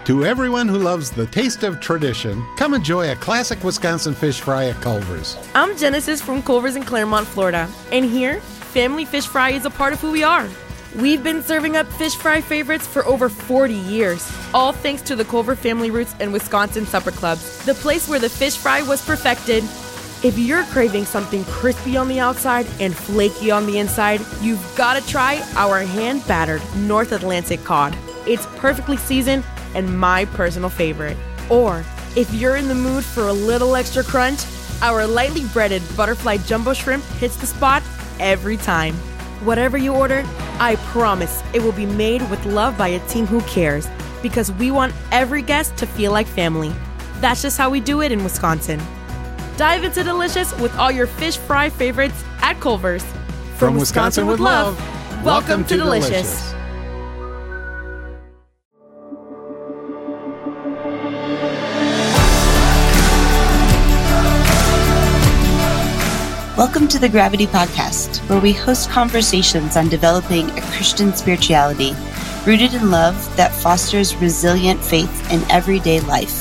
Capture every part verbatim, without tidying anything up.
To everyone who loves the taste of tradition, come enjoy a classic Wisconsin fish fry at Culver's. I'm Genesis from Culver's in Claremont, Florida. And here, family fish fry is a part of who we are. We've been serving up fish fry favorites for over forty years, all thanks to the Culver family roots and Wisconsin Supper Clubs, the place where the fish fry was perfected. If you're craving something crispy on the outside and flaky on the inside, you've got to try our hand-battered North Atlantic cod. It's perfectly seasoned and my personal favorite. Or, if you're in the mood for a little extra crunch, our lightly breaded butterfly jumbo shrimp hits the spot every time. Whatever you order, I promise it will be made with love by a team who cares, because we want every guest to feel like family. That's just how we do it in Wisconsin. Dive into delicious with all your fish fry favorites at Culver's. From, From Wisconsin, Wisconsin with love, welcome, welcome to, to Delicious. Delicious. Welcome to the Gravity Podcast, where we host conversations on developing a Christian spirituality rooted in love that fosters resilient faith in everyday life.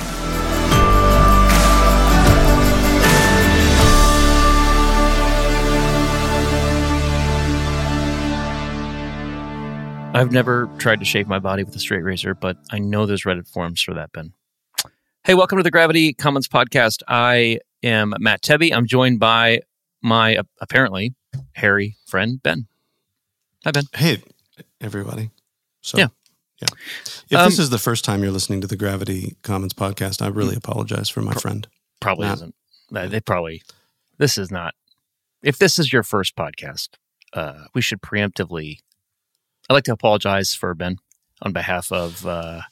I've never tried to shave my body with a straight razor, but I know there's Reddit forums for that, Ben. Hey, welcome to the Gravity Commons Podcast. I am Matt Tebby. I'm joined by my, uh, apparently, hairy friend, Ben. Hi, Ben. Hey, everybody. So, yeah. yeah. If Um, this is the first time you're listening to the Gravity Commons Podcast, I really apologize for my pro- friend. Probably Matt. isn't. Uh, They probably, this is not, if this is your first podcast, uh, we should preemptively, I'd like to apologize for Ben on behalf of uh,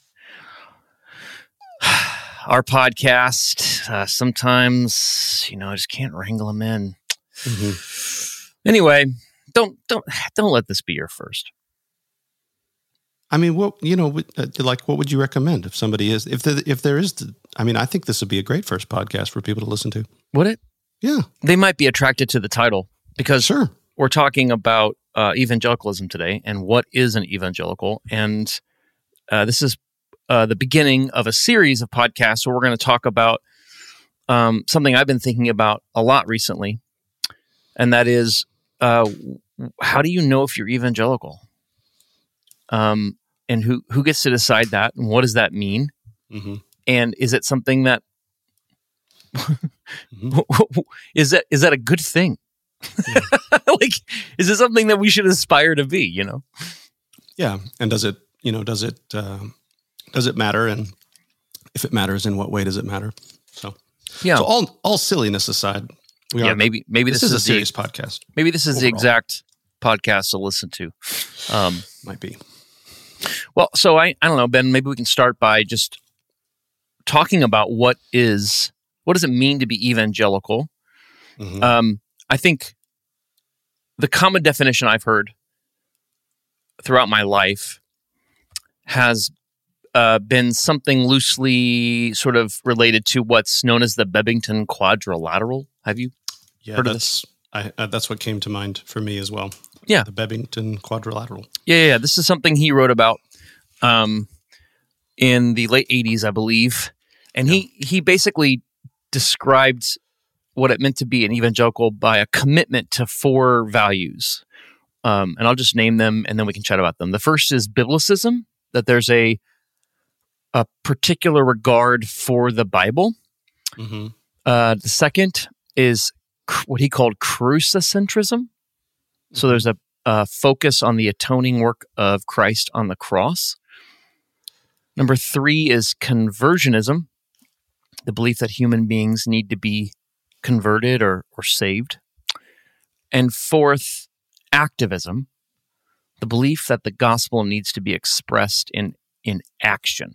our podcast. Uh, sometimes, you know, I just can't wrangle them in. Mm-hmm. Anyway, don't don't don't let this be your first. I mean, what you know, what- uh, like, what would you recommend if somebody is, if the, if there is, the, I mean, I think this would be a great first podcast for people to listen to. Would it? Yeah, They might be attracted to the title because sure. we're talking about uh, evangelicalism today and what is an evangelical. And uh, this is uh, the beginning of a series of podcasts where we're going to talk about um, something I've been thinking about a lot recently, and that is uh, how do you know if you're evangelical? Um, and who who gets to decide that, and what does that mean? Mm-hmm. And is it something that Mm-hmm. is that is that a good thing? Yeah. Like, is it something that we should aspire to be? You know? Yeah, and does it, you know, does it, uh, does it matter? And if it matters, in what way does it matter? So, Yeah. so all all silliness aside, we yeah. are, Maybe maybe this, this, is a the, serious podcast. maybe this is the overall. exact podcast to listen to. Um, Might be. well, so I I don't know, Ben. Maybe we can start by just talking about what is what does it mean to be evangelical. Mhm. Um, I think the common definition I've heard throughout my life has uh, been something loosely sort of related to what's known as the Bebington Quadrilateral. Have you? Yeah, Heard of that's I, uh, that's what came to mind for me as well. Yeah. The Bebington Quadrilateral. Yeah, yeah, yeah. This is something he wrote about um, in the late eighties, I believe. And he, he basically described what it meant to be an evangelical by a commitment to four values. Um, and I'll just name them and then we can chat about them. The first is biblicism, that there's a a particular regard for the Bible. Mm-hmm. Uh, the second is cr- what he called crucicentrism. So there's a, a focus on the atoning work of Christ on the cross. Number three is conversionism, the belief that human beings need to be converted or, or saved. And fourth, activism, the belief that the gospel needs to be expressed in, in action.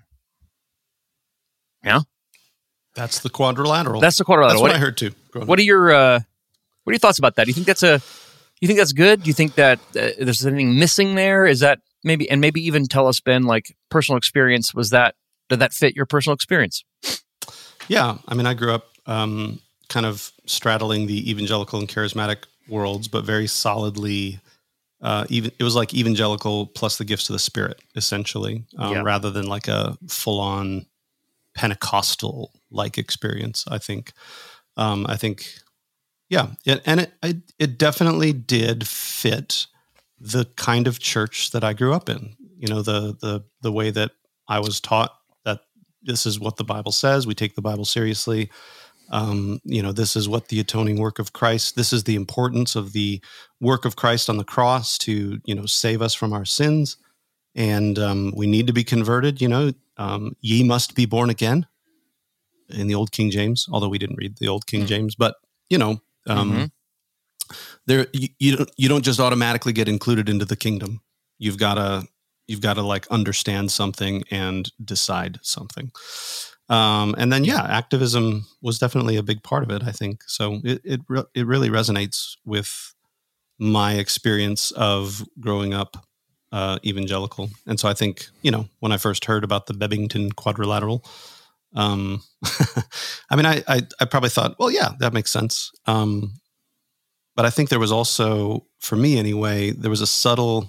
Yeah? That's the quadrilateral. That's the quadrilateral. That's what, What- I heard too. growing What up. are your uh, what are your thoughts about that? Do you think that's a you think that's good? Do you think that uh, there's anything missing there? Is that maybe and maybe even tell us, Ben, like personal experience, was that did that fit your personal experience? Yeah, I mean, I grew up um, kind of straddling the evangelical and charismatic worlds, but very solidly uh, even it was like evangelical plus the gifts of the Spirit, essentially, um, Yeah. rather than like a full-on Pentecostal like experience. I think, um, I think, yeah, it, and it, it it definitely did fit the kind of church that I grew up in. You know, the the the way that I was taught that this is what the Bible says. We take the Bible seriously. Um, you know, this is what the atoning work of Christ. This is the importance of the work of Christ on the cross to, you know, save us from our sins. And um, we need to be converted. You know, um, ye must be born again in the Old King James, although we didn't read the Old King James. But, you know, um, mm-hmm. there you, you don't you don't just automatically get included into the kingdom. You've got to you've got to like understand something and decide something. Um, and then, yeah, activism was definitely a big part of it, I think. So it it, re- it really resonates with my experience of growing up uh, evangelical. And so I think, you know, when I first heard about the Bebington Quadrilateral, um, I mean, I, I I probably thought, well, yeah, that makes sense. Um, but I think there was also, for me anyway, there was a subtle.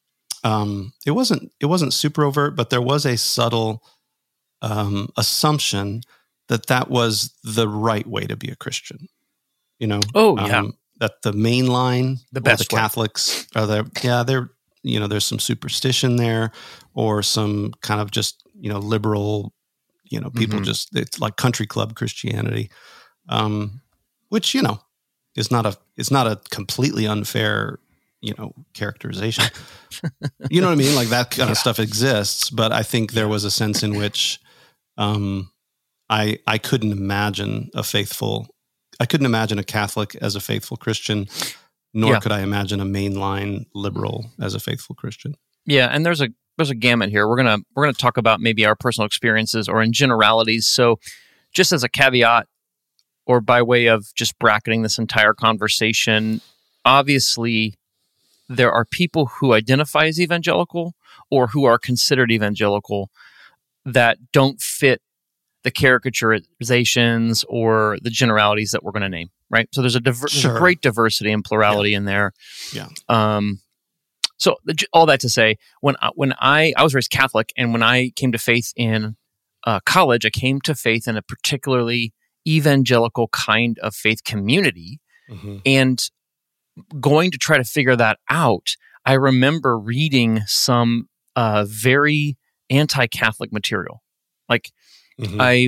Um, it wasn't it wasn't super overt, but there was a subtle um, assumption that that was the right way to be a Christian. You know, oh yeah, um, that the main line, the best the Catholics are there. Yeah, they're you know, there's some superstition there, or some kind of just you know liberal, you know, people mm-hmm. just it's like country club Christianity, um, which you know is not a it's not a completely unfair. You know, characterization. You know what I mean? Like that kind yeah. of stuff exists, but I think there was a sense in which um, I I couldn't imagine a faithful, I couldn't imagine a Catholic as a faithful Christian, nor yeah. could I imagine a mainline liberal as a faithful Christian. Yeah, and there's a there's a gamut here. We're gonna we're gonna talk about maybe our personal experiences or in generalities. So, just as a caveat, or by way of just bracketing this entire conversation, obviously. There are people who identify as evangelical or who are considered evangelical that don't fit the caricaturizations or the generalities that we're going to name, right? So there's a, diver- sure. there's a great diversity and plurality yeah. in there. Yeah. Um, so the, all that to say, when I, when I I was raised Catholic, and when I came to faith in uh, college, I came to faith in a particularly evangelical kind of faith community, mm-hmm. and going to try to figure that out, I remember reading some uh, very anti-Catholic material. Like mm-hmm. I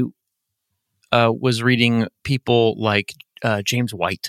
uh, was reading people like uh, James White.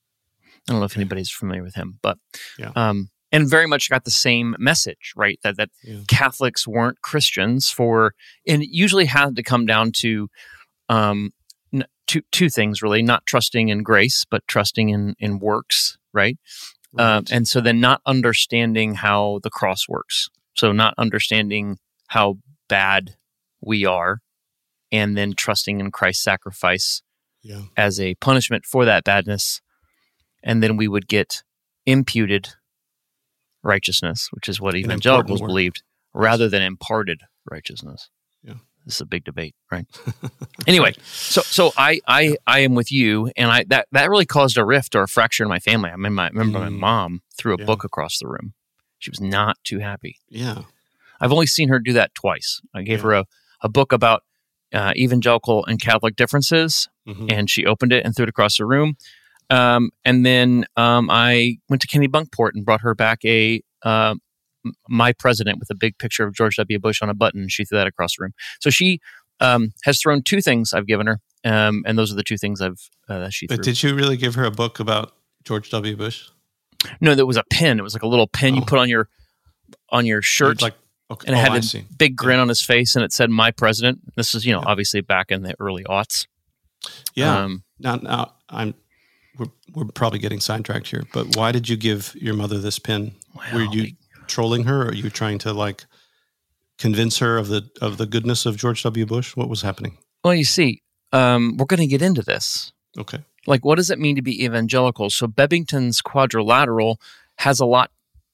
I don't know if anybody's familiar with him, but yeah. um, and very much got the same message, right? That that yeah. Catholics weren't Christians for, and it usually had to come down to um, n- two two things really: not trusting in grace, but trusting in in works. Right? right. Um, and so then not understanding how the cross works. So not understanding how bad we are, and then trusting in Christ's sacrifice yeah. as a punishment for that badness. And then we would get imputed righteousness, which is what evangelicals believed, rather than imparted righteousness. Yeah. This is a big debate, right? Anyway, so so I, I I am with you, and I that, that really caused a rift or a fracture in my family. I mean, my, I remember mm. my mom threw a yeah. book across the room. She was not too happy. Yeah, I've only seen her do that twice. I gave yeah. her a, a book about uh, evangelical and Catholic differences, mm-hmm. and she opened it and threw it across the room. Um, and then um, I went to Kennebunkport and brought her back a. Uh, My president with a big picture of George W. Bush on a button. She threw that across the room. So she um, has thrown two things I've given her, um, and those are the two things I've uh, that she threw. But did you really give her a book about George W. Bush? No, there was a pin. It was like a little pin oh. you put on your on your shirt, like, okay. and it had oh, a I see. big grin yeah. on his face, and it said "My President." This is, you know, yeah. obviously back in the early aughts. Yeah. Um, now, now I'm. We're, we're probably getting sidetracked here, but why did you give your mother this pin? Well, Were you trolling her, or are you trying to like convince her of the of the goodness of George W. Bush? What was happening? Well, you see, um, we're going to get into this. Okay. Like, what does it mean to be evangelical? So Bebington's Quadrilateral has a lot,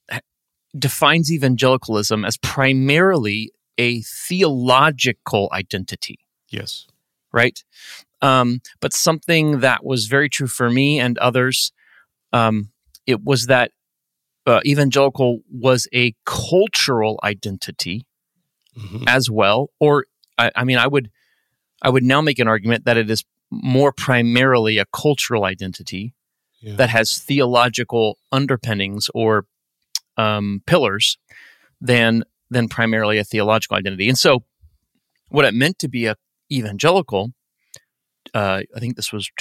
defines evangelicalism as primarily a theological identity. Yes. Right? Um, but something that was very true for me and others, um, it was that uh, evangelical was a cultural identity mm-hmm. as well, or I, I mean, I would, I would now make an argument that it is more primarily a cultural identity yeah. that has theological underpinnings or um, pillars than than primarily a theological identity. And so, what it meant to be a evangelical, uh, I think this was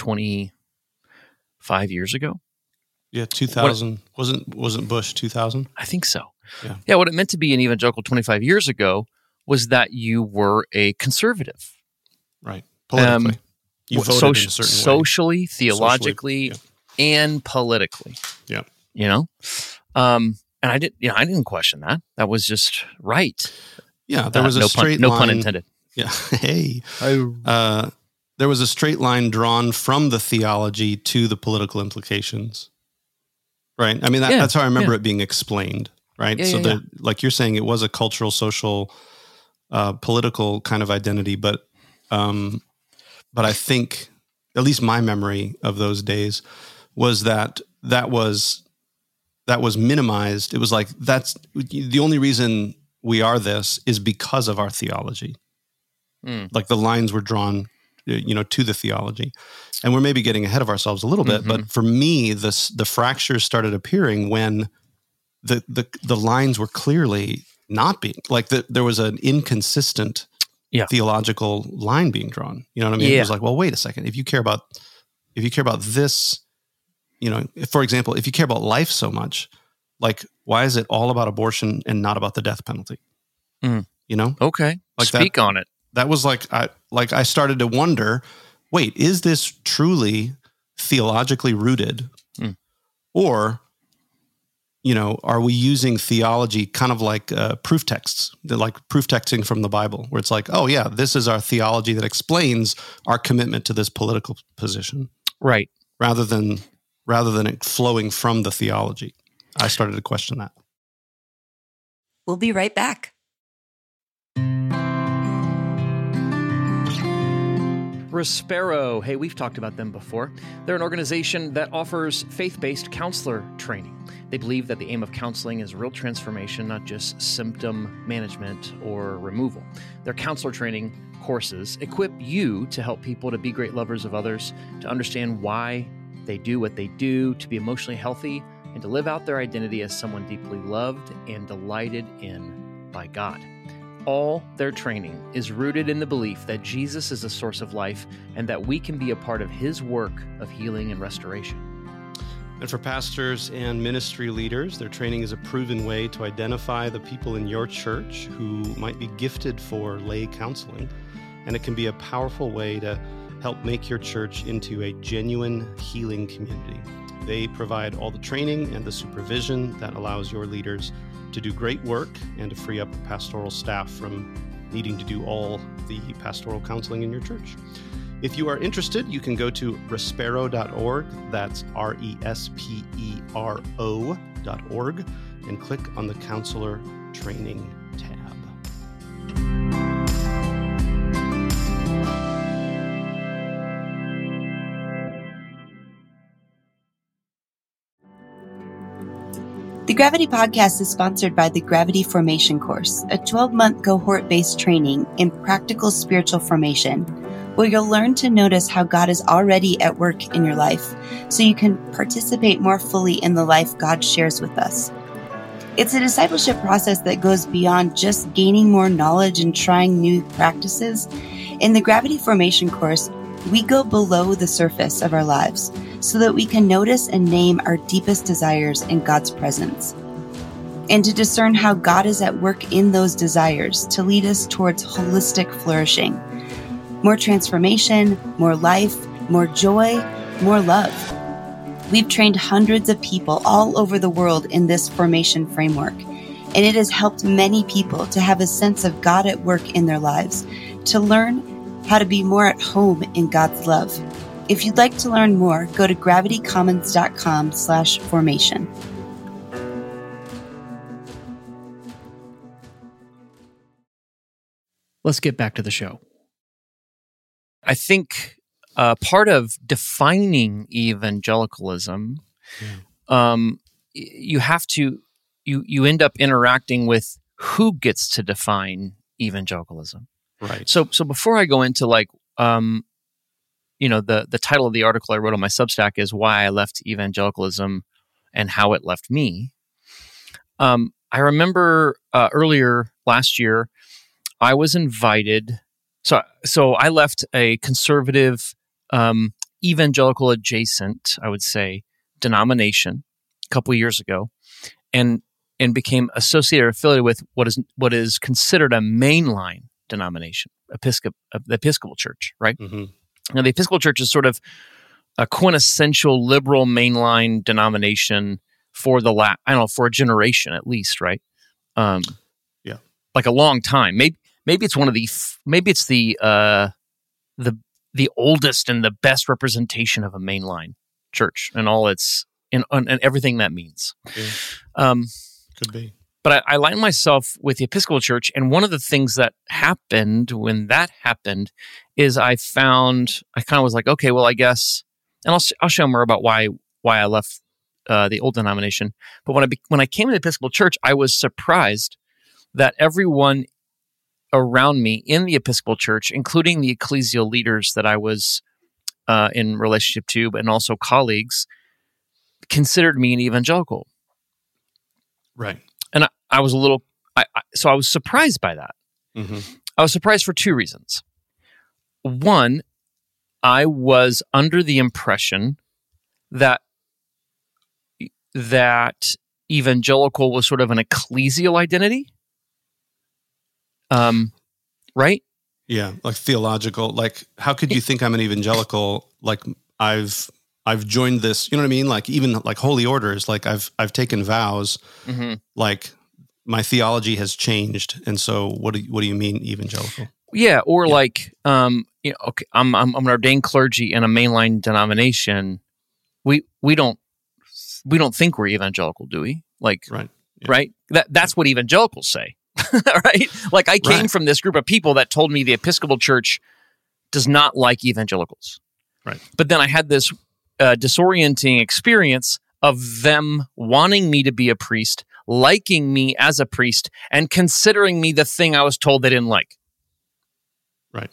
twenty-five years ago. Yeah, two thousand. What, wasn't wasn't Bush two thousand? I think so. Yeah. Yeah, what it meant to be an evangelical twenty-five years ago was that you were a conservative. Right. Politically. Um, you voted so, in a certain socially, way. theologically, Socially, yeah. and politically. Yeah. You know? Um, and I didn't you know, I didn't question that. That was just right. Yeah, there was uh, a no straight pun, line. No pun intended. Yeah. Hey. Uh, there was a straight line drawn from the theology to the political implications. Right? I mean, that, yeah, that's how I remember yeah. it being explained, right? Yeah, so, yeah, the, yeah. like you're saying, it was a cultural, social, uh, political kind of identity, but um, but I think, at least my memory of those days, was that that was that was minimized. It was like, that's the only reason we are this is because of our theology. Mm. Like the lines were drawn, you know, to the theology. And we're maybe getting ahead of ourselves a little bit, mm-hmm. but for me, this, the fractures started appearing when the, the, the lines were clearly not being, like the, there was an inconsistent yeah. theological line being drawn. You know what I mean? Yeah. It was like, well, wait a second. If you care about, if you care about this, you know, if, for example, if you care about life so much, like, why is it all about abortion and not about the death penalty? Mm. You know? Okay. Like Speak that, on it. That was like, I, like I started to wonder, wait, is this truly theologically rooted? Mm. Or, you know, are we using theology kind of like uh, proof texts, like proof texting from the Bible, where it's like, oh yeah, this is our theology that explains our commitment to this political position. Right. Rather than, rather than it flowing from the theology. I started to question that. We'll be right back. Respero. Hey, we've talked about them before. They're an organization that offers faith-based counselor training. They believe that the aim of counseling is real transformation, not just symptom management or removal. Their counselor training courses equip you to help people to be great lovers of others, to understand why they do what they do, to be emotionally healthy, and to live out their identity as someone deeply loved and delighted in by God. All their training is rooted in the belief that Jesus is the source of life and that we can be a part of his work of healing and restoration. And for pastors and ministry leaders, their training is a proven way to identify the people in your church who might be gifted for lay counseling. And it can be a powerful way to help make your church into a genuine healing community. They provide all the training and the supervision that allows your leaders to do great work and to free up the pastoral staff from needing to do all the pastoral counseling in your church. If you are interested, you can go to respero dot org, that's R E S P E R O dot org, and click on the Counselor Training tab. The Gravity Podcast is sponsored by the Gravity Formation Course, a twelve-month cohort-based training in practical spiritual formation, where you'll learn to notice how God is already at work in your life, so you can participate more fully in the life God shares with us. It's a discipleship process that goes beyond just gaining more knowledge and trying new practices. In the Gravity Formation Course, we go below the surface of our lives so that we can notice and name our deepest desires in God's presence, and to discern how God is at work in those desires to lead us towards holistic flourishing. More transformation, more life, more joy, more love. We've trained hundreds of people all over the world in this formation framework, and it has helped many people to have a sense of God at work in their lives, to learn how to be more at home in God's love. If you'd like to learn more, go to gravitycommons.com slash formation. Let's get back to the show. I think uh, part of defining evangelicalism yeah. um, you have to you you end up interacting with who gets to define evangelicalism. Right. So so before I go into like um you know the the title of the article I wrote on my Substack is Why I Left Evangelicalism and How It Left Me. Um I remember uh, earlier last year I was invited so so I left a conservative um evangelical adjacent, I would say, denomination a couple of years ago, and and became associated or affiliated with what is what is considered a mainline denomination, Episcop, uh, the Episcopal Church, right? Mm-hmm. Now, the Episcopal Church is sort of a quintessential liberal mainline denomination for the la- I don't know for a generation at least, right? Um, yeah, like a long time. Maybe maybe it's one of the f- maybe it's the uh, the the oldest and the best representation of a mainline church and all its and, and everything that means. Yeah. Um, Could be. But I, I aligned myself with the Episcopal Church, and one of the things that happened when that happened is I found I kind of was like, okay, well, I guess, and I'll I'll share more about why why I left uh, the old denomination. But when I be, when I came to the Episcopal Church, I was surprised that everyone around me in the Episcopal Church, including the ecclesial leaders that I was uh, in relationship to, and also colleagues, considered me an evangelical. Right. And I, I was a little, I, I, so I was surprised by that. Mm-hmm. I was surprised for two reasons. One, I was under the impression that that evangelical was sort of an ecclesial identity. Um, right? Yeah, like theological. Like, how could you think I'm an evangelical? Like, I've I've joined this. You know what I mean? Like, even like holy orders. Like, I've I've taken vows. Mm-hmm. Like, my theology has changed, and so what do you, what do you mean evangelical? Yeah, or Yeah. like, um, you know, okay, I'm I'm I'm an ordained clergy in a mainline denomination. We we don't we don't think we're evangelical, do we? Like, Right. Yeah. right? That that's what evangelicals say, right? Like, I came Right. from this group of people that told me the Episcopal Church does not like evangelicals. Right. But then I had this uh, disorienting experience of them wanting me to be a priest, liking me as a priest, and considering me the thing I was told they didn't like. Right.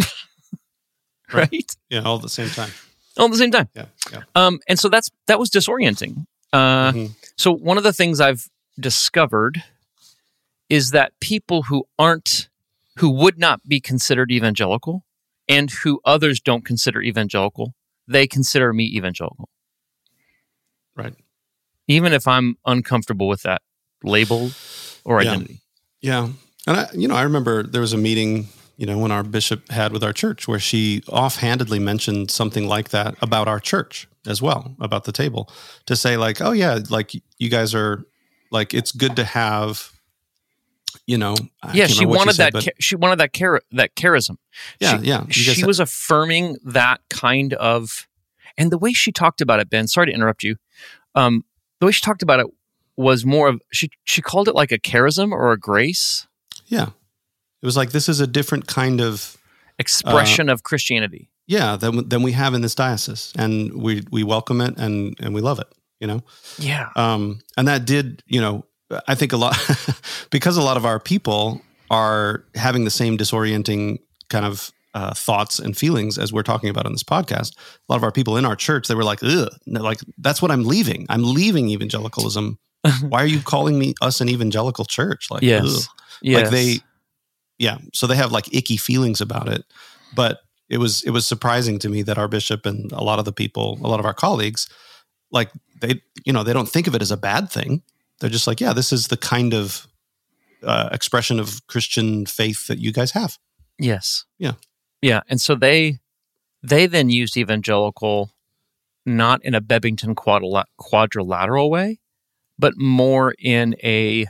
Right? Yeah, all at the same time. All at the same time. Yeah. Yeah. Um, and so that's that was disorienting. Uh, Mhm. So one of the things I've discovered is that people who aren't, who would not be considered evangelical, and who others don't consider evangelical, they consider me evangelical, Right. even if I'm uncomfortable with that label or Yeah. identity. Yeah. And I, you know, I remember there was a meeting, you know, when our bishop had with our church where she offhandedly mentioned something like that about our church as well, about the table, to say like, oh yeah, like you guys are like, it's good to have, you know, I Yeah, can't she remember what wanted said, that. but- cha- she wanted that char- that charism. Yeah, she, yeah. You guys She had- was affirming that kind of, and the way she talked about it, Ben. Sorry to interrupt you. Um, the way she talked about it was more of she she called it like a charism or a grace yeah. It was like, this is a different kind of, expression of Christianity. yeah, than, than we have in this diocese. And we, we welcome it and, and we love it, you know? Yeah, Um, and that did, you know, I think a lot, because a lot of our people are having the same disorienting kind of uh, thoughts and feelings as we're talking about on this podcast. A lot of our people in our church, they were like, ugh, no, like, that's what I'm leaving. I'm leaving evangelicalism. Why are you calling me us an evangelical church? Like, yes, ugh. yes. Like they, yeah. So they have like icky feelings about it. But it was, it was surprising to me that our bishop and a lot of the people, a lot of our colleagues, like they, you know, they don't think of it as a bad thing. They're just like, yeah, this is the kind of uh, expression of Christian faith that you guys have. Yes. Yeah. Yeah. And so they they then used evangelical not in a Bebbington quadrila- quadrilateral way, but more in a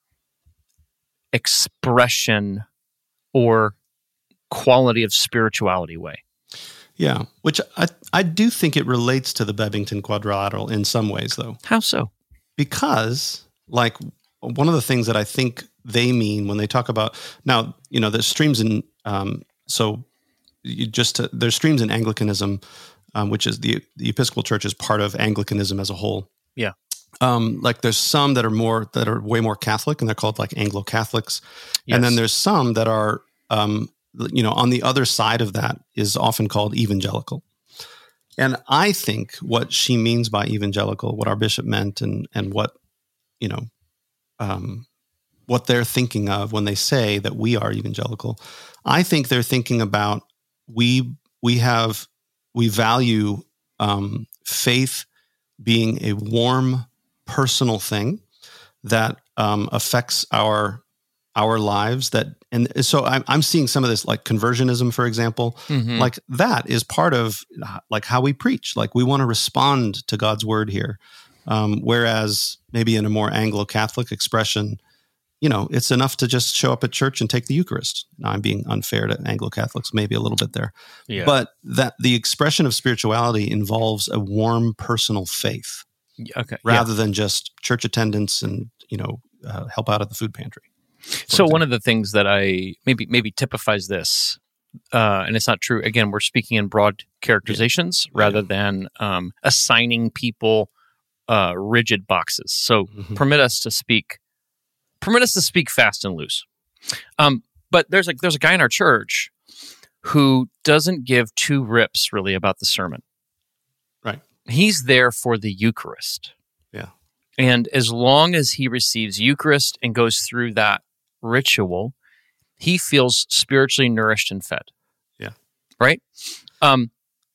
expression or quality of spirituality way. Yeah. Which I, I do think it relates to the Bebbington quadrilateral in some ways, though. How so? Because, like, one of the things that I think they mean when they talk about, now, you know, there's streams in, um, so you just, uh, there's streams in Anglicanism, um, which is the, the Episcopal Church is part of Anglicanism as a whole. Yeah. Um, like there's some that are more that are way more Catholic, and they're called like Anglo-Catholics, Yes. and then there's some that are, um, you know, on the other side of that is often called evangelical. And I think what she means by evangelical, what our bishop meant, and and what you know, um, what they're thinking of when they say that we are evangelical, I think they're thinking about we we have we value um, faith being a warm, personal thing that um, affects our our lives. That and so I'm, I'm seeing some of this, like conversionism, for example, Mhm. like that is part of like how we preach. Like we want to respond to God's word here, um, whereas maybe in a more Anglo-Catholic expression, you know, it's enough to just show up at church and take the Eucharist. Now, I'm being unfair to Anglo-Catholics, maybe a little bit there, Yeah. but that the expression of spirituality involves a warm, personal faith Okay. rather than just church attendance and, you know, uh, help out at the food pantry. So one of the things that I maybe maybe typifies this, uh, and it's not true. Again, we're speaking in broad characterizations Yeah. rather than um, assigning people uh, rigid boxes. So Mhm. permit us to speak. Permit us to speak fast and loose. Um, but there's a there's a guy in our church who doesn't give two rips really about the sermon. Right. He's there for the Eucharist. Yeah. And as long as he receives Eucharist and goes through that ritual, he feels spiritually nourished and fed. Yeah. Right? Um,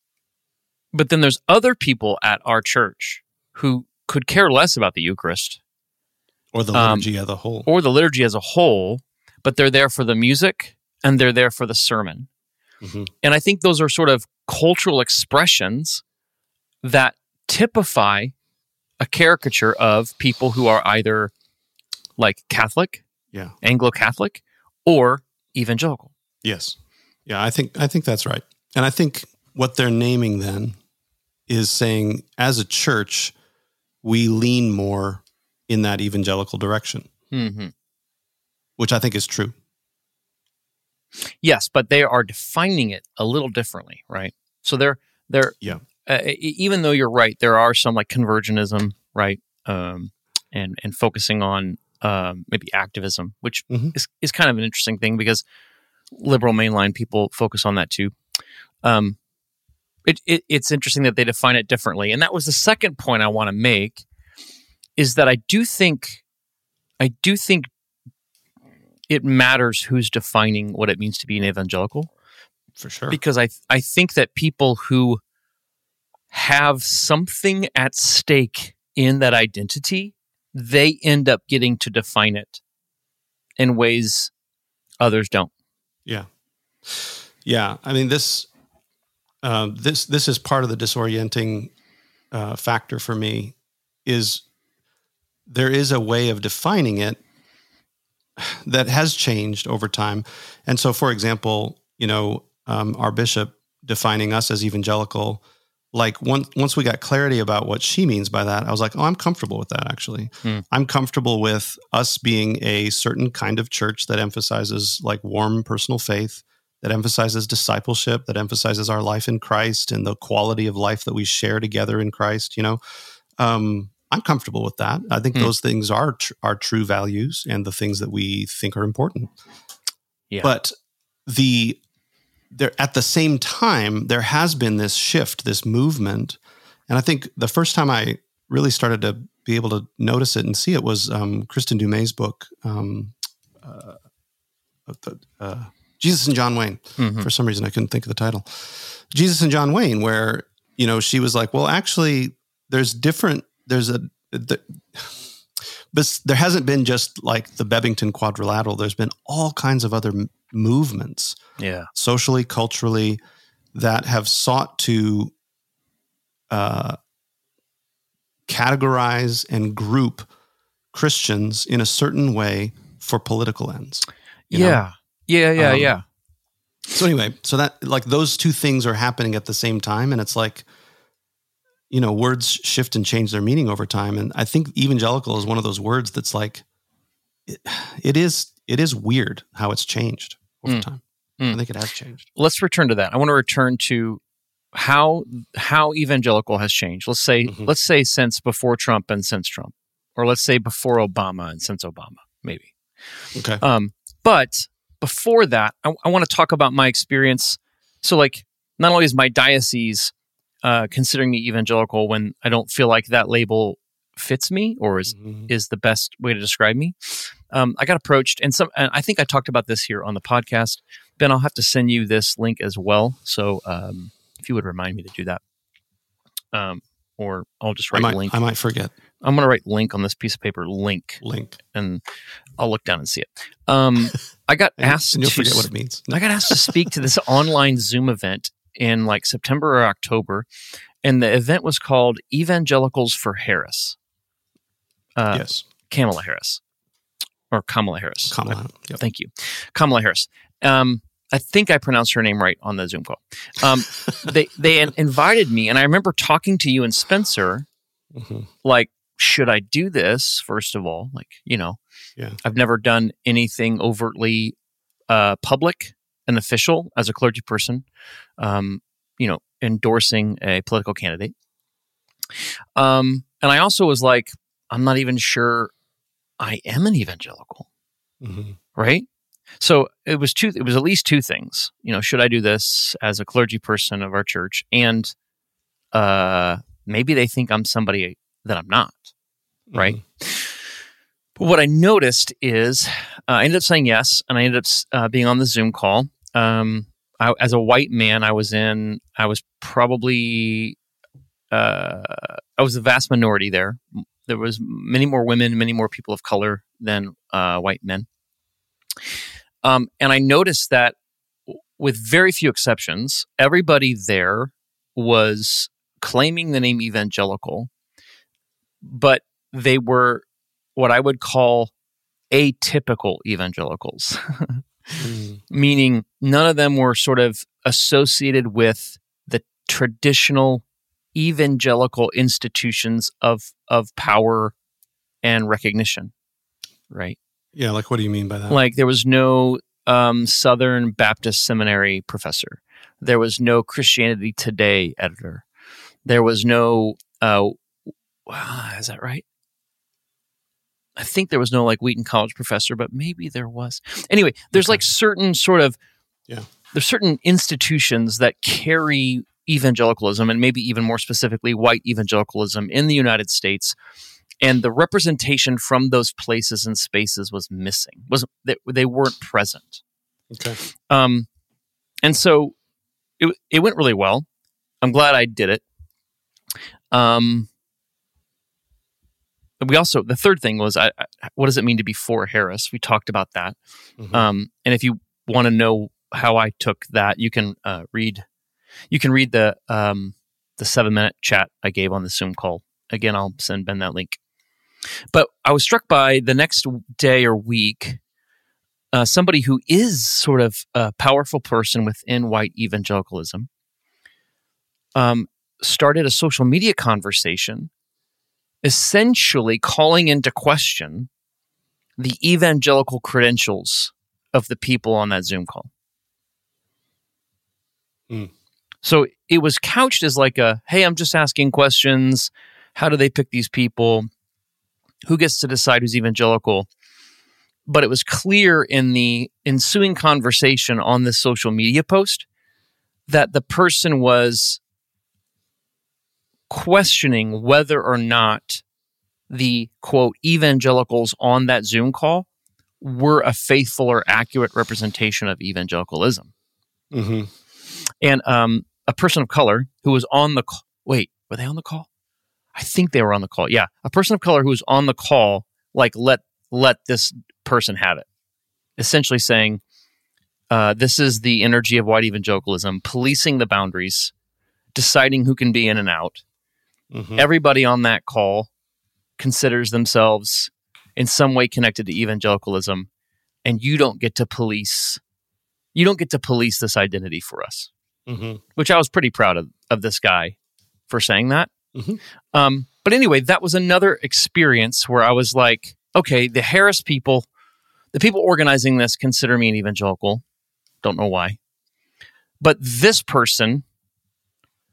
but then there's other people at our church who could care less about the Eucharist Or the Um, liturgy as a whole. or the liturgy as a whole, but they're there for the music and they're there for the sermon. Mhm. And I think those are sort of cultural expressions that typify a caricature of people who are either like Catholic, Yeah. Anglo-Catholic, or evangelical. Yes. Yeah, I think I think that's right. And I think what they're naming then is saying, as a church, we lean more in that evangelical direction, Mm-hmm. which I think is true. Yes, but they are defining it a little differently, right? So they're they're Yeah. uh, e- even though you're right, there are some like conversionism, right, um, and and focusing on um, maybe activism, which Mhm. is is kind of an interesting thing because liberal mainline people focus on that too. Um, it, it it's interesting that they define it differently, and that was the second point I want to make. Is that I do think, I do think it matters who's defining what it means to be an evangelical, For sure. because I I think that people who have something at stake in that identity, they end up getting to define it in ways others don't. Yeah. Yeah. I mean, this uh, this this is part of the disorienting uh, factor for me. Is there is a way of defining it that has changed over time. And so, for example, you know, um, our bishop defining us as evangelical, like once once we got clarity about what she means by that, I was like, oh, I'm comfortable with that, actually. Hmm. I'm comfortable with us being a certain kind of church that emphasizes like warm personal faith, that emphasizes discipleship, that emphasizes our life in Christ and the quality of life that we share together in Christ, you know. Um, I'm comfortable with that. I think Hmm. those things are tr- are true values and the things that we think are important. Yeah. But the there at the same time, there has been this shift, this movement, and I think the first time I really started to be able to notice it and see it was um, Kristen Dumais' book, um, uh, the, uh, Jesus and John Wayne. Mhm. For some reason, I couldn't think of the title. Jesus and John Wayne, where you know she was like, well, actually, there's different. There's a, the, but there hasn't been just like the Bebington Quadrilateral. There's been all kinds of other m- movements, Yeah. socially, culturally, that have sought to uh, categorize and group Christians in a certain way for political ends. you know? Yeah. Yeah. Yeah. Um, yeah. So anyway, so that like those two things are happening at the same time, and it's like, you know, words shift and change their meaning over time. And I think evangelical is one of those words that's like, it, it is it is weird how it's changed over Mm. time. Mm. I think it has changed. Let's return to that. I want to return to how how evangelical has changed. Let's say Mhm. let's say since before Trump and since Trump, or let's say before Obama and since Obama, maybe. Okay. Um, but before that, I, I want to talk about my experience. So, like, not only is my diocese uh, considering me evangelical when I don't feel like that label fits me or is Mhm. is the best way to describe me. Um, I got approached, and some. And I think I talked about this here on the podcast. Ben, I'll have to send you this link as well. So, um, if you would remind me to do that, um, or I'll just I write might, link. I might forget. I'm going to write link on this piece of paper. Link. Link. And I'll look down and see it. Um, I got And, asked and you'll to forget what it means. I got asked to speak to this online Zoom event in like September or October, and the event was called Evangelicals for Harris. Uh, yes. Kamala Harris, or Kamala Harris. Kamala. Yep. Thank you, Kamala Harris. Um, I think I pronounced her name right on the Zoom call. Um, they they invited me, and I remember talking to you and Spencer. Mhm. Like, should I do this? First of all, like, you know, Yeah. I've never done anything overtly uh, public and official as a clergy person, um, you know, endorsing a political candidate. Um, and I also was like, I'm not even sure I am an evangelical, Mhm. right? So it was two. It was at least two things. You know, should I do this as a clergy person of our church? And uh, maybe they think I'm somebody that I'm not, right? Mhm. But what I noticed is uh, I ended up saying yes, and I ended up uh, being on the Zoom call. Um, I, as a white man, I was in. I was probably. Uh, I was the vast minority there. There was many more women, many more people of color than uh, white men. Um, and I noticed that, with very few exceptions, everybody there was claiming the name evangelical, but they were what I would call atypical evangelicals, Mhm. meaning none of them were sort of associated with the traditional evangelical institutions of of power and recognition, right? Yeah. Like, what do you mean by that? Like, there was no um, Southern Baptist Seminary professor. There was no Christianity Today editor. There was no, uh, wow, is that right? I think there was no like Wheaton College professor, but maybe there was. Anyway, there's Okay. like certain sort of, Yeah. there's certain institutions that carry evangelicalism, and maybe even more specifically, white evangelicalism in the United States. And the representation from those places and spaces was missing. Wasn't they, they weren't present. Okay. Um, and so it it went really well. I'm glad I did it. Um, we also the third thing was, I, I, what does it mean to be for Harris? We talked about that. Mhm. Um, and if you want to know how I took that, you can uh, read you can read the um, the seven minute chat I gave on the Zoom call. Again, I'll send Ben that link. But I was struck by the next day or week, uh, somebody who is sort of a powerful person within white evangelicalism um, started a social media conversation, essentially calling into question the evangelical credentials of the people on that Zoom call. Mm. So it was couched as like a, hey, I'm just asking questions. How do they pick these people? Who gets to decide who's evangelical? But it was clear in the ensuing conversation on this social media post that the person was questioning whether or not the, quote, evangelicals on that Zoom call were a faithful or accurate representation of evangelicalism. Mm-hmm. And um, a person of color who was on the call, wait, were they on the call? I think they were on the call. Yeah. A person of color who was on the call, like, let let this person have it. Essentially saying, uh, this is the energy of white evangelicalism, policing the boundaries, deciding who can be in and out. Mm-hmm. Everybody on that call considers themselves in some way connected to evangelicalism, and you don't get to police. You don't get to police this identity for us. Mm-hmm. Which I was pretty proud of, of this guy for saying that. Mm-hmm. Um, but anyway, that was another experience where I was like, okay, the Harris people, the people organizing this consider me an evangelical. Don't know why. But this person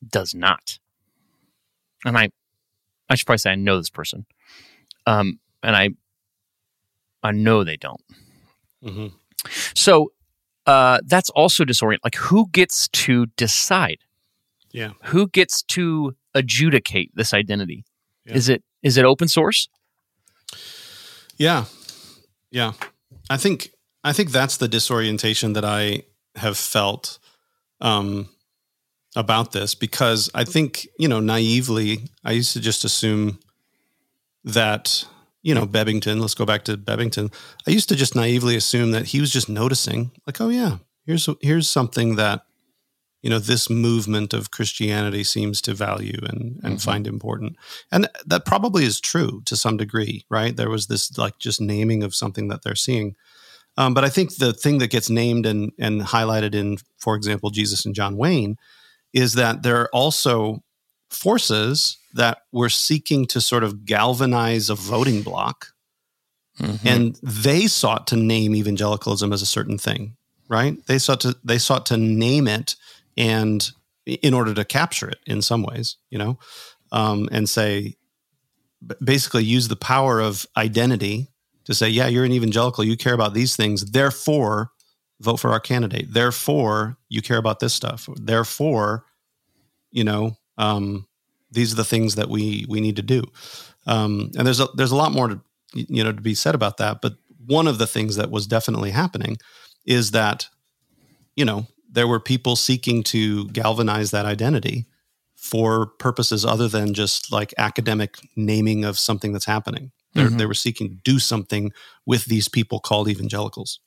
does not. And I, I should probably say I know this person, um, and I, I know they don't. Mm-hmm. So uh, that's also disorient. Like, who gets to decide? Yeah. Who gets to adjudicate this identity? Yeah. Is it is it open source? Yeah, yeah. I think I think that's the disorientation that I have felt um, about this, because I think, you know, naively, I used to just assume that, you know, Bebbington, let's go back to Bebbington. I used to just naively assume that he was just noticing, like, oh yeah, here's here's something that, you know, this movement of Christianity seems to value and, and mm-hmm. find important. And that probably is true to some degree, right? There was this like just naming of something that they're seeing. Um, but I think the thing that gets named and, and highlighted in, for example, Jesus and John Wayne, is that there are also forces that were seeking to sort of galvanize a voting bloc. Mm-hmm. And they sought to name evangelicalism as a certain thing, right? They sought to, they sought to name it, and in order to capture it in some ways, you know, um, and say, basically use the power of identity to say, yeah, you're an evangelical, you care about these things, therefore vote for our candidate. Therefore, you care about this stuff. Therefore, you know, um, these are the things that we we need to do. Um, and there's a, there's a lot more to, you know, to be said about that. But one of the things that was definitely happening is that, you know, there were people seeking to galvanize that identity for purposes other than just like academic naming of something that's happening. Mm-hmm. They were seeking to do something with these people called evangelicals.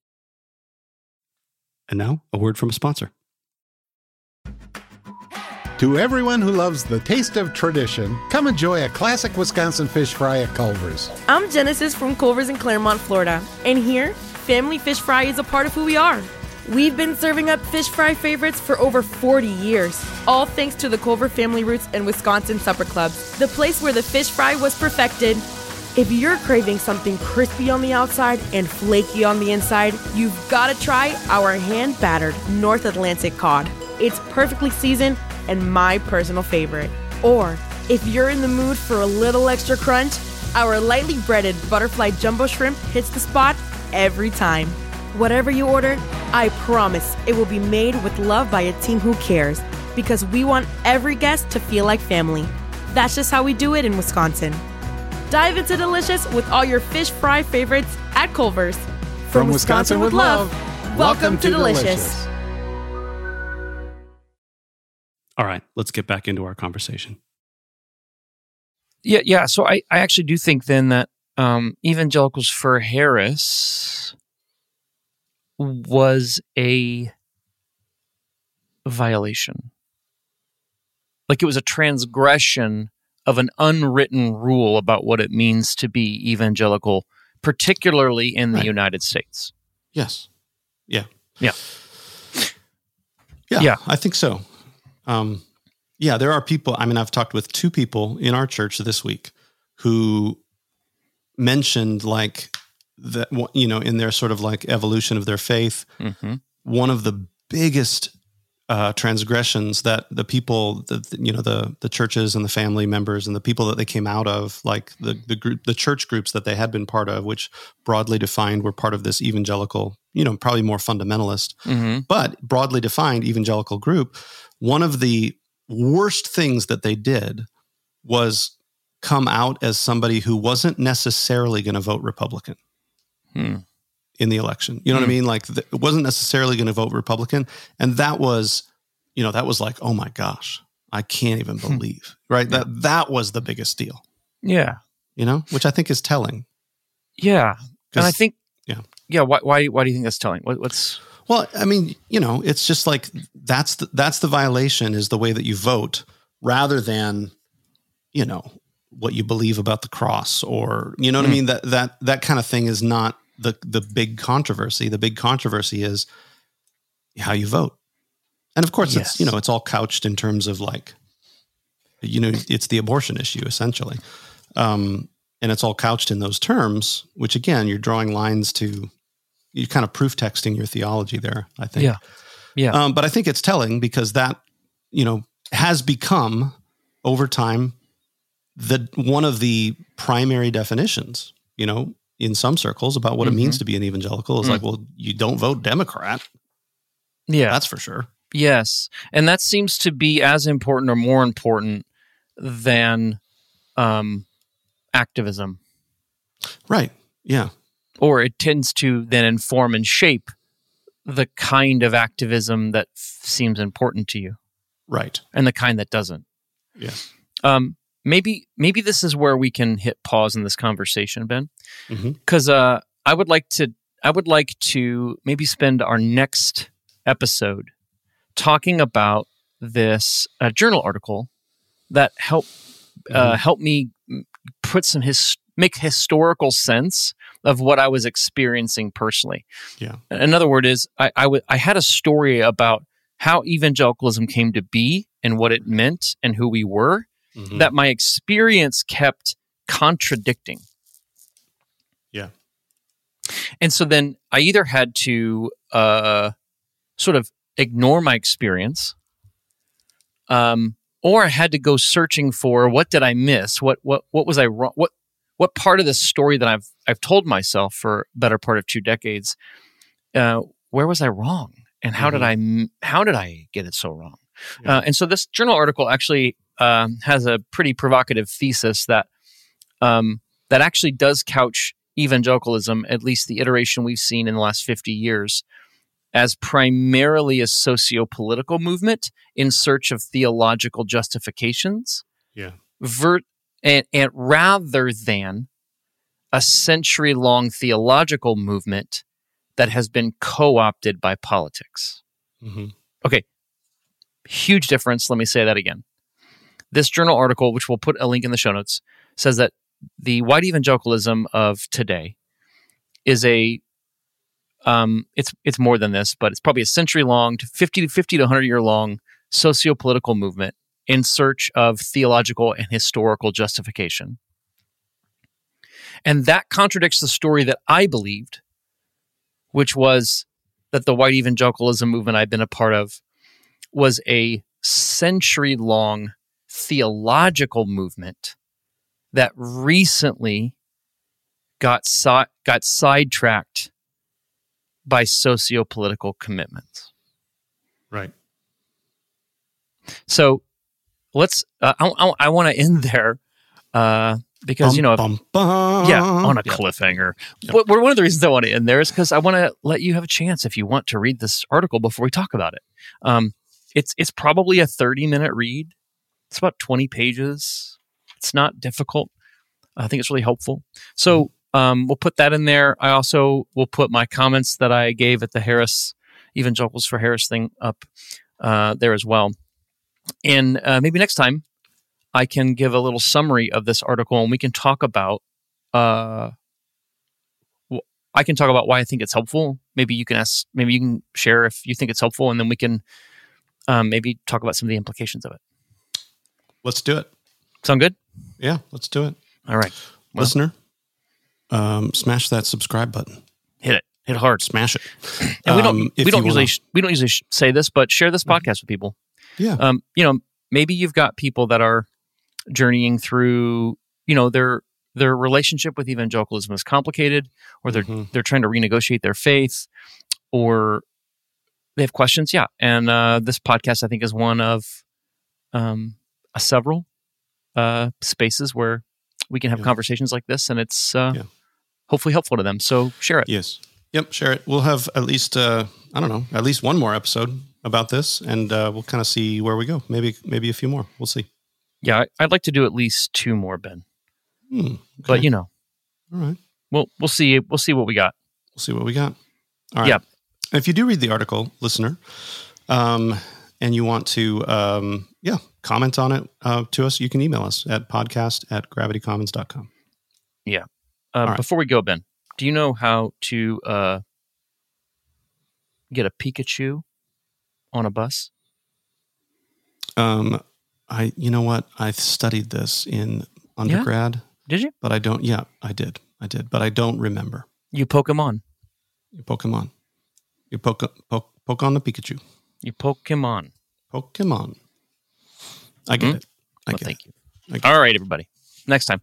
And now, a word from a sponsor. To everyone who loves the taste of tradition, come enjoy a classic Wisconsin fish fry at Culver's. I'm Genesis from Culver's in Claremont, Florida. And here, family fish fry is a part of who we are. We've been serving up fish fry favorites for over forty years, all thanks to the Culver Family Roots and Wisconsin Supper Clubs, the place where the fish fry was perfected. If you're craving something crispy on the outside and flaky on the inside, you've got to try our hand-battered North Atlantic cod. It's perfectly seasoned and my personal favorite. Or, if you're in the mood for a little extra crunch, our lightly breaded butterfly jumbo shrimp hits the spot every time. Whatever you order, I promise it will be made with love by a team who cares, because we want every guest to feel like family. That's just how we do it in Wisconsin. Dive into delicious with all your fish fry favorites at Culver's. From, From Wisconsin, Wisconsin with love, love welcome, welcome to, to Delicious. Delicious. All right, let's get back into our conversation. Yeah, yeah. So I, I actually do think then that um, Evangelicals for Harris was a violation. Like, it was a transgression of an unwritten rule about what it means to be evangelical, particularly in the right. United States. Yes. Yeah. Yeah. Yeah, yeah. I think so. Um, yeah, there are people, I mean, I've talked with two people in our church this week who mentioned, like, that, you know, in their sort of like evolution of their faith, mm-hmm. one of the biggest uh, transgressions that the people, the, you know, the the churches and the family members and the people that they came out of, like the the group, the church groups that they had been part of, which broadly defined were part of this evangelical, you know, probably more fundamentalist, mm-hmm. but broadly defined evangelical group. One of the worst things that they did was come out as somebody who wasn't necessarily going to vote Republican. Hmm. in the election. You know hmm. what I mean? Like, th- it wasn't necessarily going to vote Republican. And that was, you know, that was like, oh my gosh, I can't even believe, right? Yeah. That that was the biggest deal. Yeah. You know, which I think is telling. Yeah. And I think, yeah. Yeah. Why, why, why do you think that's telling? What, what's... Well, I mean, you know, it's just like, that's the, that's the violation, is the way that you vote, rather than, you know, what you believe about the cross, or, you know what mm. I mean? That, that, that kind of thing is not the, the big controversy. The big controversy is how you vote. And of course, yes. it's, you know, it's all couched in terms of, like, you know, it's the abortion issue essentially. Um, and it's all couched in those terms, which again, you're drawing lines to, you're kind of proof texting your theology there, I think. Yeah. Yeah. Um, but I think it's telling, because that, you know, has become over time the one of the primary definitions, you know, in some circles about what mm-hmm. it means to be an evangelical is mm. like, well, you don't vote Democrat. Yeah. That's for sure. Yes. And that seems to be as important or more important than um, activism. Right. Yeah. Or it tends to then inform and shape the kind of activism that f- seems important to you. Right. And the kind that doesn't. Yeah. Um, maybe maybe this is where we can hit pause in this conversation, Ben. Because mm-hmm. uh, I would like to I would like to maybe spend our next episode talking about this uh, journal article that help mm-hmm. uh, help me put some his make historical sense of what I was experiencing personally. Yeah. Another word is I I, w- I had a story about how evangelicalism came to be and what it meant and who we were mm-hmm. that my experience kept contradicting. Yeah. And so then I either had to uh, sort of ignore my experience, um, or I had to go searching for what did I miss? What what what was I wrong? What what part of the story that I've I've told myself for a better part of two decades? Uh, where was I wrong? And how mm-hmm. did I how did I get it so wrong? Yeah. Uh, and so this journal article actually um, has a pretty provocative thesis that um, that actually does couch evangelicalism, at least the iteration we've seen in the last fifty years, as primarily a socio-political movement in search of theological justifications. Yeah. Ver- and, and rather than a century-long theological movement that has been co-opted by politics. Mm-hmm. Okay, huge difference. Let me say that again. This journal article, which we'll put a link in the show notes, says that the white evangelicalism of today is a, um, it's it's more than this, but it's probably a century-long, to fifty to fifty to one hundred year long socio-political movement in search of theological and historical justification. And that contradicts the story that I believed, which was that the white evangelicalism movement I've been a part of was a century-long theological movement that recently got si- got sidetracked by socio-political commitments. Right. So let's. Uh, I, I, I want to end there uh, because bum, you know, bum, bum. yeah, on a Yep. cliffhanger. Yep. But one of the reasons I want to end there is because I want to let you have a chance if you want to read this article before we talk about it. Um, it's it's probably a thirty minute read. It's about twenty pages. It's not difficult. I think it's really helpful. So um, we'll put that in there. I also will put my comments that I gave at the Harris Evangelicals for Harris thing up uh, there as well. And uh, maybe next time I can give a little summary of this article and we can talk about, uh, I can talk about why I think it's helpful. Maybe you can ask, maybe you can share if you think it's helpful, and then we can um, maybe talk about some of the implications of it. Let's do it. Sound good? Yeah, let's do it. All right. Well, Listener, um, smash that subscribe button. hit it. Hit it hard. Smash it. And we don't Um, if we don't you usually wanna- sh- we don't usually sh- say this, but share this podcast with people. Yeah. Um, you know, maybe you've got people that are journeying through, you know, their their relationship with evangelicalism is complicated, or they're Mhm. they're trying to renegotiate their faith, or they have questions. Yeah, and uh, this podcast, I think, is one of um, a several uh, spaces where we can have Yeah. conversations like this, and it's uh, Yeah. hopefully helpful to them. So share it. Yes. Yep. Share it. We'll have at least, uh, I don't know, at least one more episode about this, and uh, we'll kind of see where we go. Maybe, maybe a few more. We'll see. Yeah, I- I'd like to do at least two more, Ben. Hmm, okay. But you know, All right. we'll we'll see we'll see what we got. We'll see what we got. All right. Yeah. If you do read the article, listener, um, and you want to, um, yeah, comment on it uh, to us, you can email us at podcast at gravity commons dot com. Yeah. Uh, All right. Before we go, Ben, do you know how to uh, get a Pikachu on a bus? Um, I, you know what? I studied this in undergrad, Did you? but I don't, yeah, I did. I did, but I don't remember. You Pokemon. You Pokemon. You poke, poke, poke on the Pikachu. You Pokemon. Pokemon. I get Mm-hmm. it. I Well, get thank it. you. I get All right, everybody. Next time.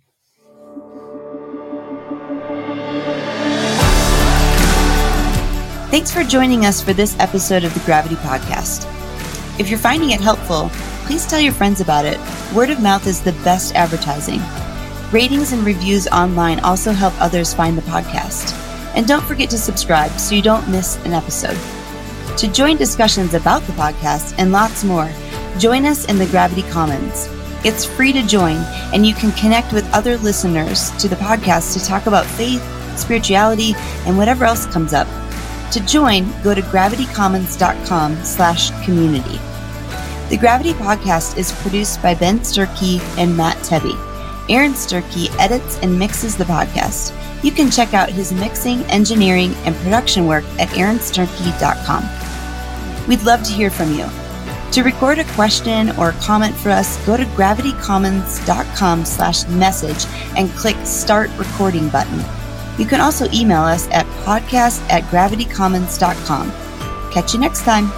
Thanks for joining us for this episode of the Gravity Podcast. If you're finding it helpful, please tell your friends about it. Word of mouth is the best advertising. Ratings and reviews online also help others find the podcast. And don't forget to subscribe so you don't miss an episode. To join discussions about the podcast and lots more, join us in the Gravity Commons. It's free to join, and you can connect with other listeners to the podcast to talk about faith, spirituality, and whatever else comes up. To join, go to gravitycommons.com slash community. The Gravity Podcast is produced by Ben Sturkey and Matt Tebby. Aaron Sturkey edits and mixes the podcast. You can check out his mixing, engineering, and production work at aaron sturkey dot com. We'd love to hear from you. To record a question or comment for us, go to gravitycommons.com slash message and click Start Recording button. You can also email us at podcast at gravitycommons dot com. Catch you next time.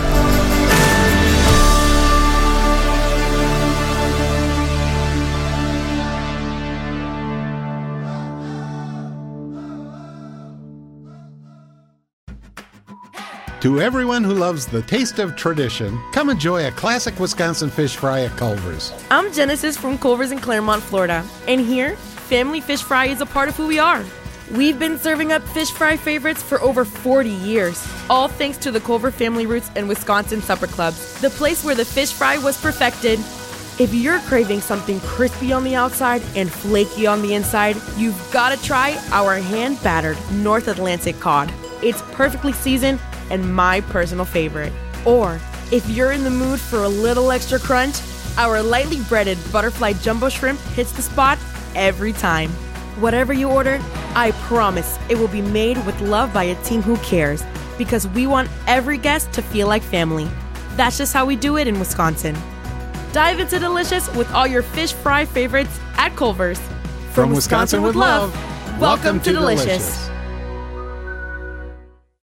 To everyone who loves the taste of tradition, come enjoy a classic Wisconsin fish fry at Culver's. I'm Genesis from Culver's in Claremont, Florida. And here, family fish fry is a part of who we are. We've been serving up fish fry favorites for over forty years, all thanks to the Culver Family Roots and Wisconsin Supper Clubs, the place where the fish fry was perfected. If you're craving something crispy on the outside and flaky on the inside, you've got to try our hand-battered North Atlantic cod. It's perfectly seasoned and my personal favorite. Or, if you're in the mood for a little extra crunch, our lightly breaded butterfly jumbo shrimp hits the spot every time. Whatever you order, I promise it will be made with love by a team who cares, because we want every guest to feel like family. That's just how we do it in Wisconsin. Dive into delicious with all your fish fry favorites at Culver's. From Wisconsin with love, welcome to Delicious.